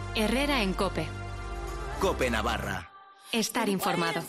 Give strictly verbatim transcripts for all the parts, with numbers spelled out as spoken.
Herrera en COPE. COPE Navarra. Estar informado.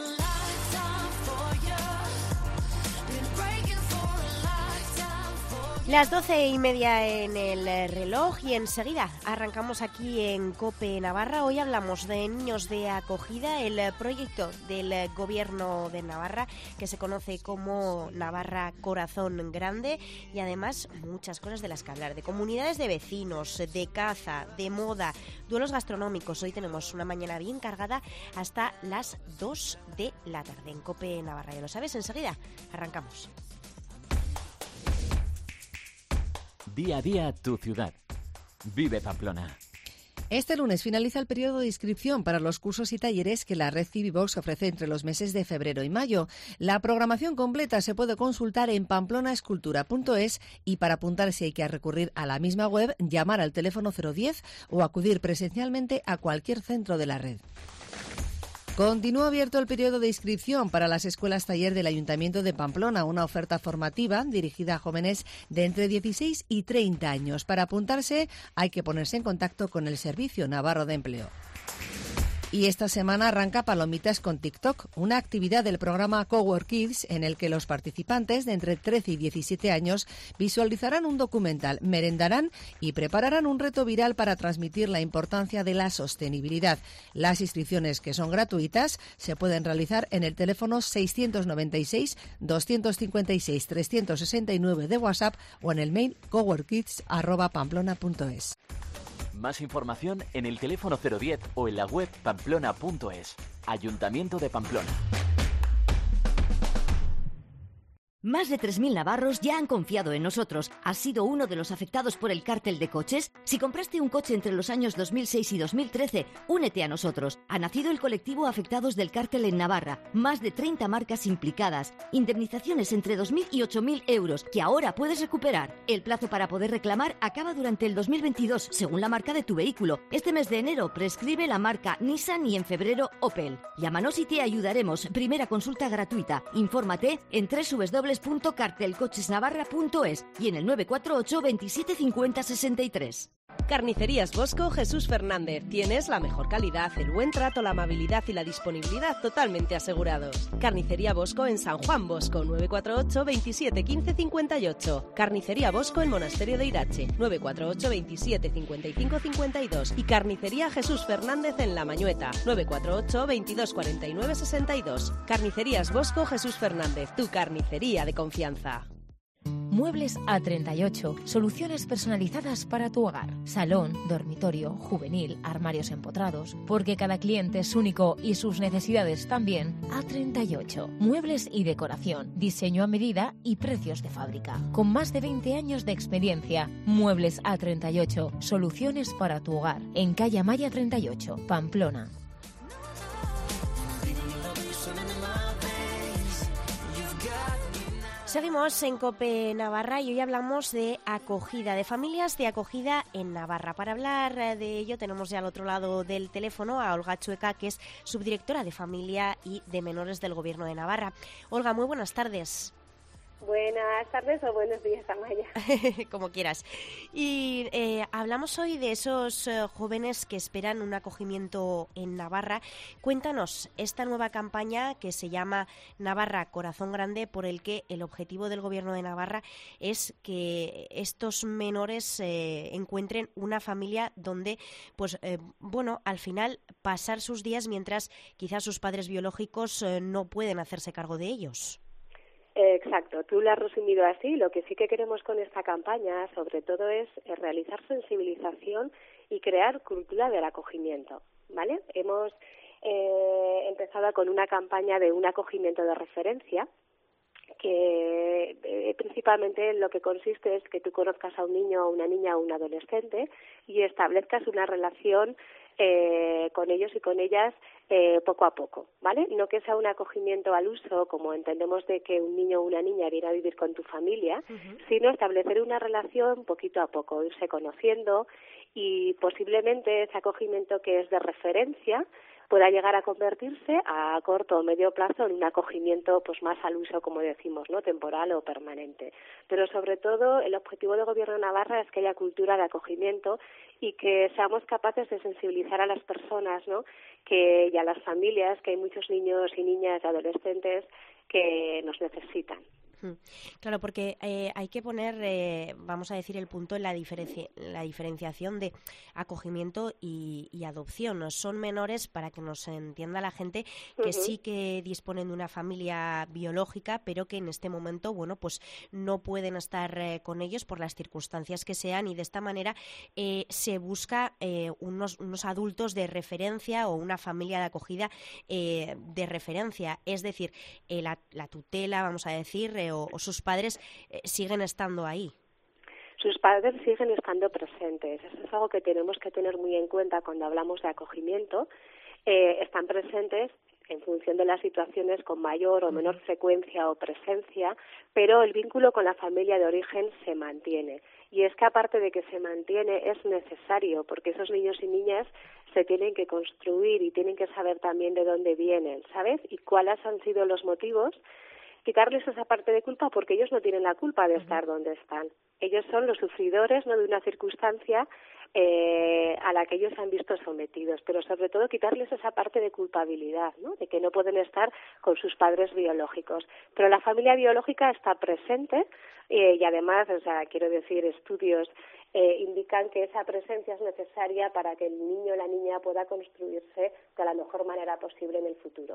Las doce y media en el reloj y enseguida arrancamos aquí en COPE Navarra. Hoy hablamos de niños de acogida, el proyecto del Gobierno de Navarra que se conoce como Navarra Corazón Grande, y además muchas cosas de las que hablar, de comunidades de vecinos, de caza, de moda, duelos gastronómicos. Hoy tenemos una mañana bien cargada hasta las dos de la tarde en COPE Navarra. Ya lo sabes, enseguida arrancamos. Día a día tu ciudad. Vive Pamplona. Este lunes finaliza el periodo de inscripción para los cursos y talleres que la red Civivox ofrece entre los meses de febrero y mayo. La programación completa se puede consultar en pamplona-escultura punto es y para apuntarse hay que recurrir a la misma web, llamar al teléfono cero diez o acudir presencialmente a cualquier centro de la red. Continúa abierto el periodo de inscripción para las escuelas taller del Ayuntamiento de Pamplona, una oferta formativa dirigida a jóvenes de entre dieciséis y treinta años. Para apuntarse hay que ponerse en contacto con el Servicio Navarro de Empleo. Y esta semana arranca Palomitas con TikTok, una actividad del programa Cowork Kids en el que los participantes de entre trece y diecisiete años visualizarán un documental, merendarán y prepararán un reto viral para transmitir la importancia de la sostenibilidad. Las inscripciones, que son gratuitas, se pueden realizar en el teléfono seiscientos noventa y seis, doscientos cincuenta y seis, trescientos sesenta y nueve de WhatsApp o en el mail coworkkids arroba pamplona punto es. Más información en el teléfono cero diez o en la web pamplona punto es. Ayuntamiento de Pamplona. Más de tres mil navarros ya han confiado en nosotros. ¿Has sido uno de los afectados por el cártel de coches? Si compraste un coche entre los años dos mil seis y dos mil trece, únete a nosotros. Ha nacido el colectivo Afectados del Cártel en Navarra. Más de treinta marcas implicadas. Indemnizaciones entre dos mil y ocho mil euros, que ahora puedes recuperar. El plazo para poder reclamar acaba durante el dos mil veintidós, según la marca de tu vehículo. Este mes de enero prescribe la marca Nissan y en febrero Opel. Llámanos y te ayudaremos. Primera consulta gratuita. Infórmate en doble u doble u doble u punto cartelcochesnavarra punto es y en el nueve cuatro ocho, veintisiete cincuenta, sesenta y tres. Carnicerías Bosco Jesús Fernández. Tienes la mejor calidad, el buen trato, la amabilidad y la disponibilidad totalmente asegurados. Carnicería Bosco en San Juan Bosco, nueve cuatro ocho, veintisiete quince, cincuenta y ocho. Carnicería Bosco en Monasterio de Irache, nueve cuatro ocho, veintisiete cincuenta y cinco, cincuenta y dos. Y Carnicería Jesús Fernández en La Mañueta, nueve cuatro ocho, veintidós cuarenta y nueve, sesenta y dos. Carnicerías Bosco Jesús Fernández, tu carnicería de confianza. Muebles A treinta y ocho, soluciones personalizadas para tu hogar. Salón, dormitorio, juvenil, armarios empotrados. Porque cada cliente es único y sus necesidades también. A treinta y ocho, muebles y decoración, diseño a medida y precios de fábrica. Con más de veinte años de experiencia, Muebles A treinta y ocho, soluciones para tu hogar. En calle Amaya treinta y ocho, Pamplona. Seguimos en COPE Navarra y hoy hablamos de acogida, de familias de acogida en Navarra. Para hablar de ello tenemos ya al otro lado del teléfono a Olga Chueca, que es subdirectora de Familia y de Menores del Gobierno de Navarra. Olga, muy buenas tardes. Buenas tardes o buenos días, Amaya. Como quieras. Y eh, hablamos hoy de esos eh, jóvenes que esperan un acogimiento en Navarra. Cuéntanos esta nueva campaña que se llama Navarra Corazón Grande, por el que el objetivo del Gobierno de Navarra es que estos menores eh, encuentren una familia donde, pues, eh, bueno, al final pasar sus días mientras quizás sus padres biológicos eh, no pueden hacerse cargo de ellos. Exacto, tú lo has resumido así. Lo que sí que queremos con esta campaña, sobre todo, es realizar sensibilización y crear cultura del acogimiento, ¿vale? Hemos eh, empezado con una campaña de un acogimiento de referencia, que eh, principalmente lo que consiste es que tú conozcas a un niño, a una niña o un adolescente y establezcas una relación eh, con ellos y con ellas eh, poco a poco, ¿vale? No que sea un acogimiento al uso, como entendemos de que un niño o una niña viene a vivir con tu familia, uh-huh. sino establecer una relación poquito a poco, irse conociendo y posiblemente ese acogimiento que es de referencia, pueda llegar a convertirse a corto o medio plazo en un acogimiento pues más al uso, como decimos, ¿no?, temporal o permanente. Pero sobre todo el objetivo del Gobierno de Navarra es que haya cultura de acogimiento y que seamos capaces de sensibilizar a las personas, ¿no?, que, y a las familias, que hay muchos niños y niñas y adolescentes que nos necesitan. Claro, porque eh, hay que poner, eh, vamos a decir, el punto en la, diferenci- la diferenciación de acogimiento y, y adopción. Son menores, para que nos entienda la gente, que uh-huh. sí que disponen de una familia biológica, pero que en este momento, bueno, pues no pueden estar eh, con ellos por las circunstancias que sean, y de esta manera eh, se busca eh, unos, unos adultos de referencia o una familia de acogida eh, de referencia. Es decir, eh, la, la tutela, vamos a decir, eh, O, o sus padres eh, siguen estando ahí. Sus padres siguen estando presentes. Eso es algo que tenemos que tener muy en cuenta cuando hablamos de acogimiento. Eh, están presentes en función de las situaciones con mayor o menor frecuencia o presencia, pero el vínculo con la familia de origen se mantiene. Y es que aparte de que se mantiene, es necesario, porque esos niños y niñas se tienen que construir y tienen que saber también de dónde vienen, ¿sabes? Y cuáles han sido los motivos. Quitarles esa parte de culpa, porque ellos no tienen la culpa de estar uh-huh. donde están. Ellos son los sufridores, no, de una circunstancia eh, a la que ellos han visto sometidos, pero sobre todo quitarles esa parte de culpabilidad, ¿no?, de que no pueden estar con sus padres biológicos. Pero la familia biológica está presente eh, y además, o sea, quiero decir, estudios eh, indican que esa presencia es necesaria para que el niño o la niña pueda construirse de la mejor manera posible en el futuro.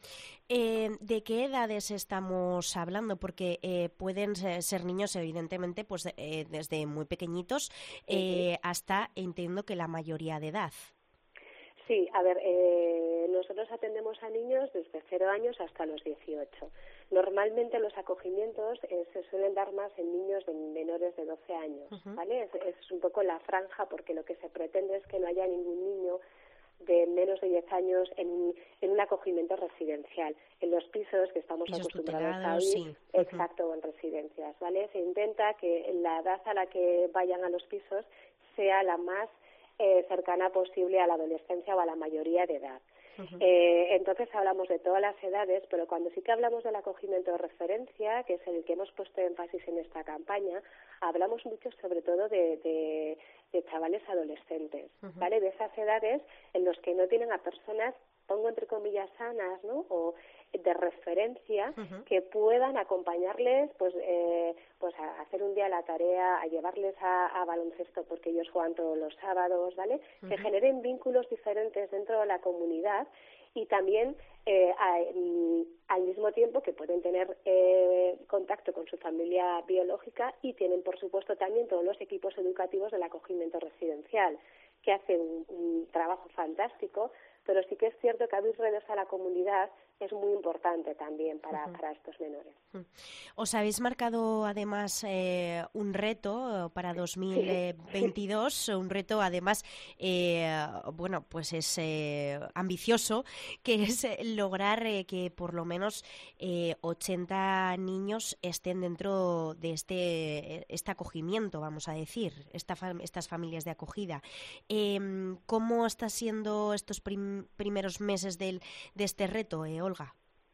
Eh, ¿De qué edades estamos hablando? Porque eh, pueden ser niños, evidentemente, pues eh, desde muy pequeñitos eh, uh-huh. hasta, entiendo que la mayoría de edad. Sí, a ver, eh, nosotros atendemos a niños desde cero años hasta los dieciocho. Normalmente los acogimientos eh, se suelen dar más en niños de menores de doce años, uh-huh. ¿vale? Es, es un poco la franja, porque lo que se pretende es que no haya ningún niño de menos de diez años en, en un acogimiento residencial, en los pisos que estamos pisos acostumbrados a oír, sí. uh-huh. exacto, o en residencias, ¿vale? Se intenta que la edad a la que vayan a los pisos sea la más eh, cercana posible a la adolescencia o a la mayoría de edad. Uh-huh. Eh, entonces hablamos de todas las edades, pero cuando sí que hablamos del acogimiento de referencia, que es el que hemos puesto énfasis en esta campaña, hablamos mucho sobre todo de, de, de chavales adolescentes, uh-huh. ¿vale? De esas edades en los que no tienen a personas, pongo entre comillas, sanas, ¿no?, o de referencia, uh-huh. que puedan acompañarles pues eh, pues a hacer un día la tarea, a llevarles a, a baloncesto porque ellos juegan todos los sábados, ¿vale? Uh-huh. Que generen vínculos diferentes dentro de la comunidad y también eh, a, mm, al mismo tiempo que pueden tener eh, contacto con su familia biológica, y tienen por supuesto también todos los equipos educativos del acogimiento residencial, que hacen un, un trabajo fantástico, pero sí que es cierto que abrir redes a la comunidad es muy importante también para, uh-huh. para estos menores. Uh-huh. Os habéis marcado además eh, un reto para dos mil veintidós, sí. un reto además, eh, bueno, pues es eh, ambicioso, que es lograr eh, que por lo menos eh, ochenta niños estén dentro de este, este acogimiento, vamos a decir, esta, estas familias de acogida. Eh, ¿Cómo está siendo estos prim- primeros meses del, de este reto, eh, Olga?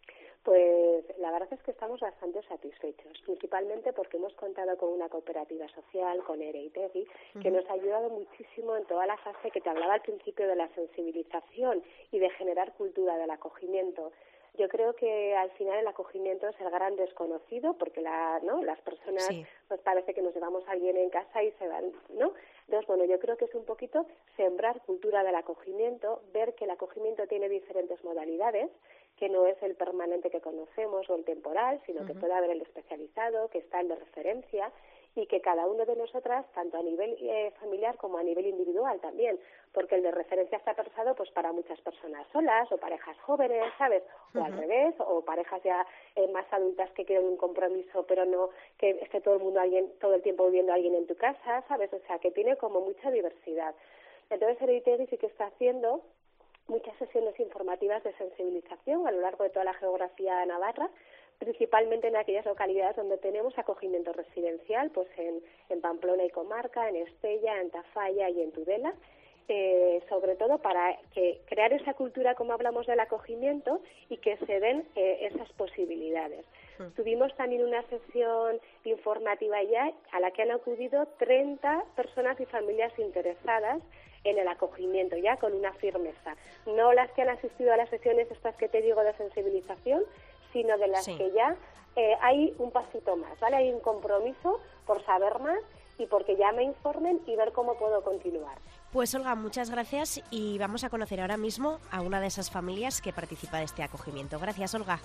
Pues la verdad es que estamos bastante satisfechos, principalmente porque hemos contado con una cooperativa social, con Ereitegui, uh-huh. que nos ha ayudado muchísimo en toda la fase que te hablaba al principio de la sensibilización y de generar cultura del acogimiento. Yo creo que al final el acogimiento es el gran desconocido, porque la, ¿no? las personas sí. pues parece que nos llevamos a alguien en casa y se van, ¿no? Entonces, bueno, yo creo que es un poquito sembrar cultura del acogimiento, ver que el acogimiento tiene diferentes modalidades, que no es el permanente que conocemos o el temporal, sino uh-huh. que puede haber el especializado, que está el de referencia, y que cada uno de nosotras, tanto a nivel eh, familiar como a nivel individual también, porque el de referencia está pensado pues para muchas personas solas o parejas jóvenes, ¿sabes? O uh-huh. al revés, o parejas ya eh, más adultas que quieren un compromiso, pero no que esté todo el mundo alguien todo el tiempo viviendo a alguien en tu casa, ¿sabes? O sea, que tiene como mucha diversidad. Entonces, Ereitegui sí que está haciendo muchas sesiones informativas de sensibilización a lo largo de toda la geografía de Navarra, principalmente en aquellas localidades donde tenemos acogimiento residencial, pues en, en Pamplona y comarca, en Estella, en Tafalla y en Tudela, eh, sobre todo para que crear esa cultura, como hablamos del acogimiento, y que se den eh, esas posibilidades. Mm. Tuvimos también una sesión informativa ya a la que han acudido treinta personas y familias interesadas en el acogimiento, ya con una firmeza. No las que han asistido a las sesiones estas que te digo de sensibilización, sino de las sí. que ya eh, hay un pasito más, ¿vale? Hay un compromiso por saber más y porque ya me informen y ver cómo puedo continuar. Pues Olga, muchas gracias y vamos a conocer ahora mismo a una de esas familias que participa de este acogimiento. Gracias, Olga.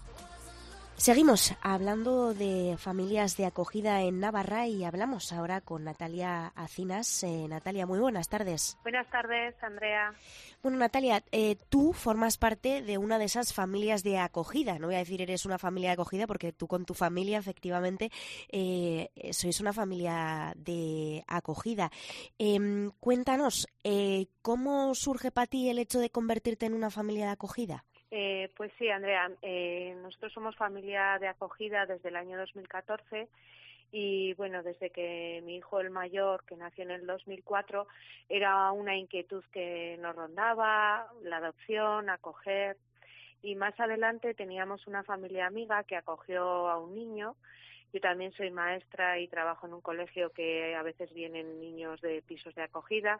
Seguimos hablando de familias de acogida en Navarra y hablamos ahora con Natalia Acinas. Eh, Natalia, muy buenas tardes. Buenas tardes, Andrea. Bueno, Natalia, eh, tú formas parte de una de esas familias de acogida. No voy a decir eres una familia de acogida porque tú con tu familia efectivamente eh, sois una familia de acogida. Eh, cuéntanos, eh, ¿cómo surge para ti el hecho de convertirte en una familia de acogida? Eh, pues sí, Andrea, eh, nosotros somos familia de acogida desde el año dos mil catorce y bueno, desde que mi hijo el mayor, que nació en el dos mil cuatro, era una inquietud que nos rondaba, la adopción, acoger, y más adelante teníamos una familia amiga que acogió a un niño. Yo también soy maestra y trabajo en un colegio que a veces vienen niños de pisos de acogida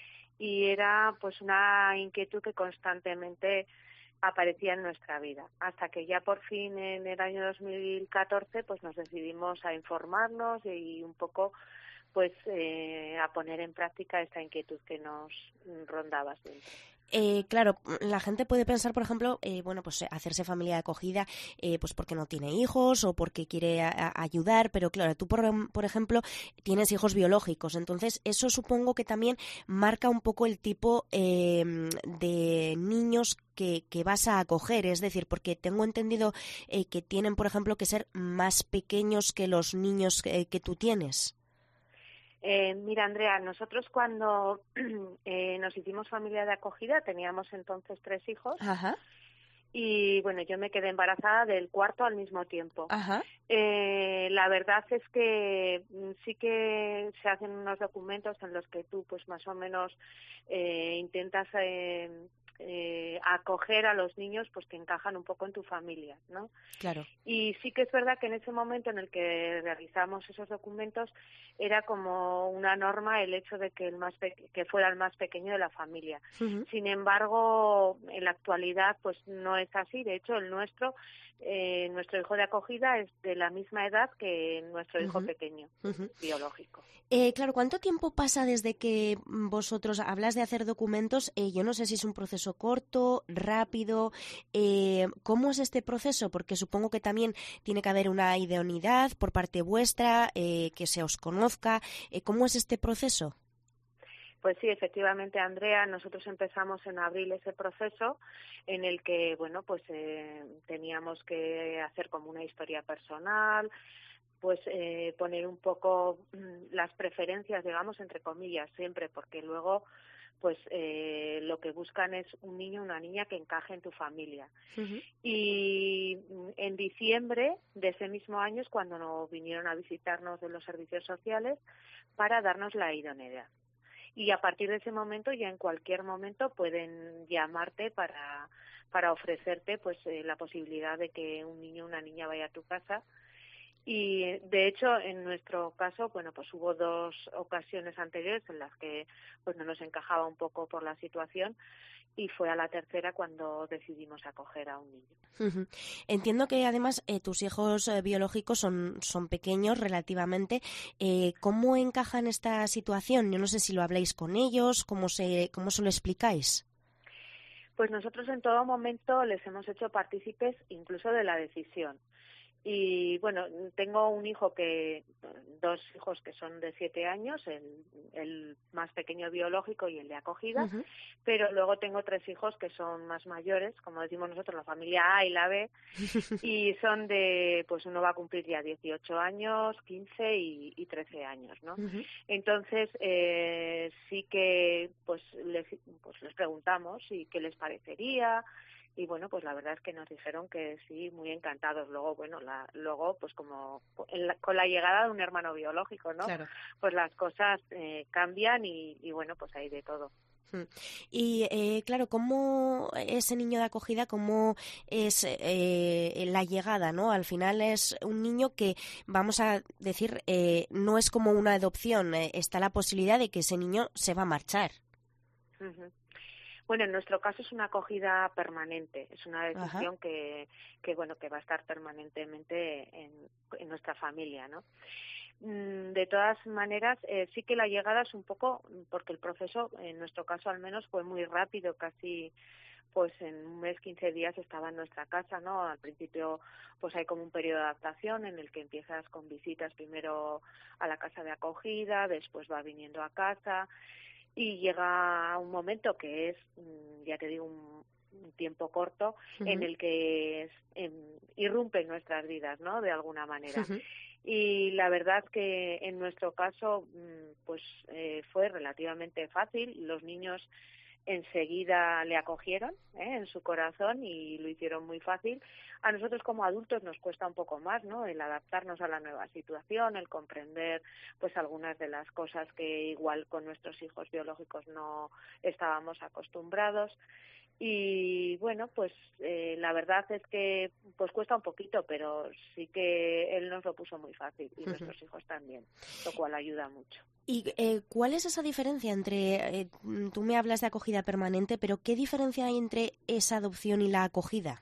y era pues una inquietud que constantemente aparecía en nuestra vida, hasta que ya por fin en el año dos mil catorce pues nos decidimos a informarnos y un poco pues eh, a poner en práctica esta inquietud que nos rondaba siempre. Eh, claro, la gente puede pensar, por ejemplo, eh, bueno, pues hacerse familia de acogida, eh, pues porque no tiene hijos o porque quiere a, a ayudar, pero claro, tú por, por ejemplo tienes hijos biológicos, entonces eso supongo que también marca un poco el tipo eh, de niños que, que vas a acoger, es decir, porque tengo entendido eh, que tienen, por ejemplo, que ser más pequeños que los niños que, que tú tienes. Eh, mira, Andrea, nosotros cuando eh, nos hicimos familia de acogida teníamos entonces tres hijos. Ajá. Y bueno, yo me quedé embarazada del cuarto al mismo tiempo. Ajá. Eh, la verdad es que sí que se hacen unos documentos en los que tú pues más o menos eh, intentas eh, eh, acoger a los niños pues que encajan un poco en tu familia, ¿no? Claro. Y sí que es verdad que en ese momento en el que realizamos esos documentos era como una norma el hecho de que el más pe- que fuera el más pequeño de la familia. Uh-huh. Sin embargo, en la actualidad pues no es así. De hecho, el nuestro eh, nuestro hijo de acogida es de la misma edad que nuestro hijo uh-huh. pequeño, uh-huh. biológico. Eh, claro, ¿cuánto tiempo pasa desde que vosotros hablas de hacer documentos? Eh, yo no sé si es un proceso corto, rápido. Eh, ¿Cómo es este proceso? Porque supongo que también tiene que haber una idoneidad por parte vuestra, eh, que se os conozca. Eh, ¿Cómo es este proceso? Pues sí, efectivamente, Andrea, nosotros empezamos en abril ese proceso en el que, bueno, pues eh, teníamos que hacer como una historia personal, pues eh, poner un poco mmm, las preferencias, digamos, entre comillas, siempre, porque luego pues eh, lo que buscan es un niño o una niña que encaje en tu familia. Uh-huh. Y en diciembre de ese mismo año es cuando nos vinieron a visitarnos de los servicios sociales para darnos la idoneidad. Y a partir de ese momento, ya en cualquier momento, pueden llamarte para para ofrecerte pues eh, la posibilidad de que un niño o una niña vaya a tu casa. Y de hecho, en nuestro caso, bueno, pues hubo dos ocasiones anteriores en las que pues no nos encajaba un poco por la situación y fue a la tercera cuando decidimos acoger a un niño. Uh-huh. Entiendo que además eh, tus hijos eh, biológicos son, son pequeños relativamente. Eh, ¿Cómo encajan esta situación? Yo no sé si lo habláis con ellos, ¿cómo se, cómo se lo explicáis? Pues nosotros en todo momento les hemos hecho partícipes incluso de la decisión. Y bueno, tengo un hijo que, dos hijos que son de siete años, el, el más pequeño biológico y el de acogida, uh-huh. pero luego tengo tres hijos que son más mayores, como decimos nosotros, la familia A y la B, y son de, pues uno va a cumplir ya dieciocho años, quince y, y trece años, ¿no? Uh-huh. Entonces, eh, sí que, pues les, pues les preguntamos y qué les parecería. Y bueno, pues la verdad es que nos dijeron que sí, muy encantados. Luego, bueno, la, luego pues como en la, con la llegada de un hermano biológico, ¿no? Claro. Pues las cosas eh, cambian y, y bueno, pues hay de todo. Y eh, claro, ¿cómo ese niño de acogida, cómo es eh, la llegada, ¿no? Al final es un niño que, vamos a decir, eh, no es como una adopción, eh, está la posibilidad de que ese niño se va a marchar. Uh-huh. Bueno, en nuestro caso es una acogida permanente, es una decisión que, que, bueno, que va a estar permanentemente en, en nuestra familia, ¿no? De todas maneras, eh, sí que la llegada es un poco, porque el proceso, en nuestro caso al menos, fue muy rápido, casi pues en un mes, quince días estaba en nuestra casa, ¿no? Al principio pues hay como un periodo de adaptación en el que empiezas con visitas primero a la casa de acogida, después va viniendo a casa y llega un momento que es, ya te digo, un, un tiempo corto uh-huh. en el que es, en, irrumpe en nuestras vidas, ¿no? De alguna manera. Uh-huh. Y la verdad que en nuestro caso pues eh, fue relativamente fácil. Los niños enseguida le acogieron ¿eh? en su corazón y lo hicieron muy fácil. A nosotros como adultos nos cuesta un poco más, ¿no? El adaptarnos a la nueva situación, el comprender pues algunas de las cosas que igual con nuestros hijos biológicos no estábamos acostumbrados. Y bueno, pues eh, la verdad es que pues cuesta un poquito, pero sí que él nos lo puso muy fácil y uh-huh. nuestros hijos también, lo cual ayuda mucho. ¿Y eh, cuál es esa diferencia entre, eh, tú me hablas de acogida permanente, pero qué diferencia hay entre esa adopción y la acogida?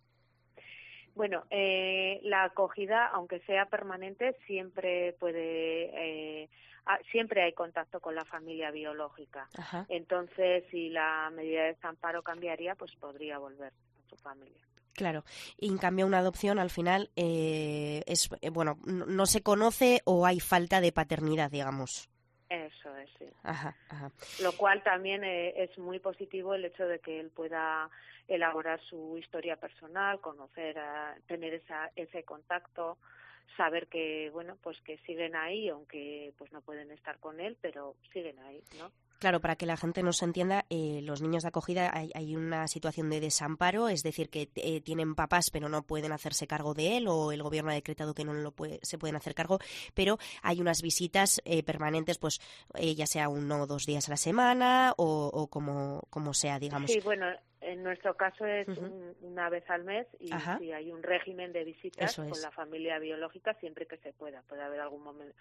Bueno, eh, la acogida, aunque sea permanente, siempre puede, eh, siempre hay contacto con la familia biológica. Ajá. Entonces, si la medida de desamparo cambiaría, pues podría volver a su familia. Claro, y en cambio una adopción al final eh, es eh, bueno, no, no se conoce o hay falta de paternidad, digamos. Eso es, sí. Ajá, ajá. Lo cual también eh, es muy positivo el hecho de que él pueda elaborar su historia personal, conocer, a, tener esa, ese contacto, saber que bueno, pues que siguen ahí, aunque pues no pueden estar con él, pero siguen ahí, ¿no? Claro, para que la gente nos entienda, eh, los niños de acogida hay, hay una situación de desamparo, es decir, que eh, tienen papás pero no pueden hacerse cargo de él o el gobierno ha decretado que no lo puede, se pueden hacer cargo, pero hay unas visitas eh, permanentes, pues eh, ya sea uno o dos días a la semana o, o como, como sea, digamos. Sí, bueno, en nuestro caso es uh-huh. un, una vez al mes y sí, hay un régimen de visitas con la familia biológica siempre que se pueda. Puede haber algún momento,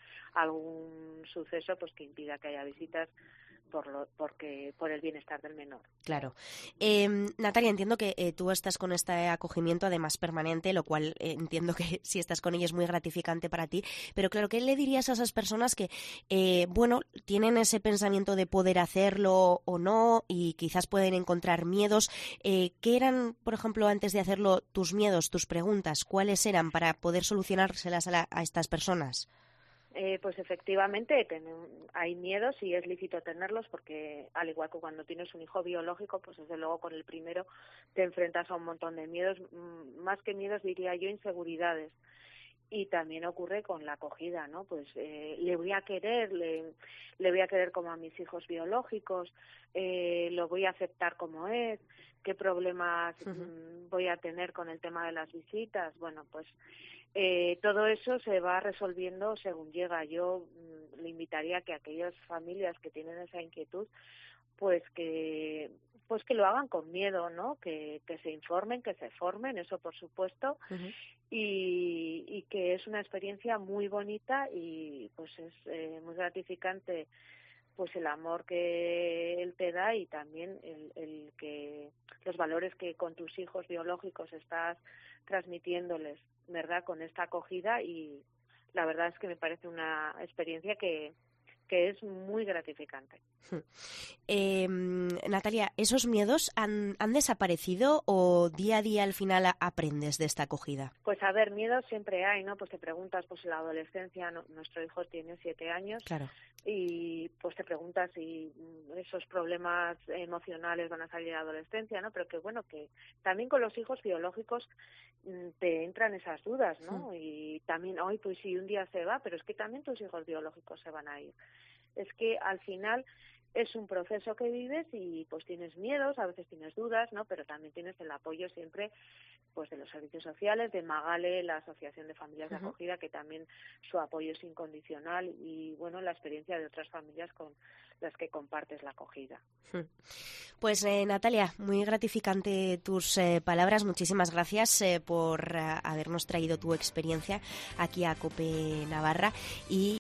algún suceso pues que impida que haya visitas por lo, porque por el bienestar del menor. Claro. Eh, Natalia, entiendo que eh, tú estás con este acogimiento además permanente, lo cual eh, entiendo que si estás con ella es muy gratificante para ti, pero claro, ¿qué le dirías a esas personas que, eh, bueno, tienen ese pensamiento de poder hacerlo o no y quizás pueden encontrar miedos? Eh, ¿Qué eran, por ejemplo, antes de hacerlo, tus miedos, tus preguntas? ¿Cuáles eran para poder solucionárselas a, la, a estas personas? Eh, pues efectivamente ten, hay miedos y es lícito tenerlos porque al igual que cuando tienes un hijo biológico, pues desde luego con el primero te enfrentas a un montón de miedos, más que miedos diría yo inseguridades. Y también ocurre con la acogida, ¿no? Pues eh, le voy a querer, le, le voy a querer como a mis hijos biológicos, eh, lo voy a aceptar como es, qué problemas uh-huh. mm, voy a tener con el tema de las visitas. Bueno, pues eh, todo eso se va resolviendo según llega. Yo mm, le invitaría a que aquellas familias que tienen esa inquietud, pues que pues que lo hagan con miedo, ¿no? Que, que se informen, que se formen, eso por supuesto, uh-huh. y, y que es una experiencia muy bonita y pues es eh, muy gratificante pues el amor que él te da y también el, el que los valores que con tus hijos biológicos estás transmitiéndoles, ¿verdad? Con esta acogida y la verdad es que me parece una experiencia que que es muy gratificante. Eh, Natalia, ¿esos miedos han, han desaparecido o día a día al final aprendes de esta acogida? Pues a ver, miedos siempre hay, ¿no? Pues te preguntas, pues en la adolescencia, no, nuestro hijo tiene siete años, claro. Y pues te preguntas si esos problemas emocionales van a salir a la adolescencia, ¿no? Pero que bueno, que también con los hijos biológicos te entran esas dudas, ¿no? Sí. Y también, hoy pues si un día se va, pero es que también tus hijos biológicos se van a ir. Es que al final es un proceso que vives y pues tienes miedos, a veces tienes dudas, ¿no? Pero también tienes el apoyo siempre pues de los servicios sociales, de Magale, la Asociación de Familias de Uh-huh. Acogida, que también su apoyo es incondicional, y bueno, la experiencia de otras familias con las que compartes la acogida. Pues eh, Natalia, muy gratificante tus eh, palabras. Muchísimas gracias eh, por uh, habernos traído tu experiencia aquí a COPE Navarra y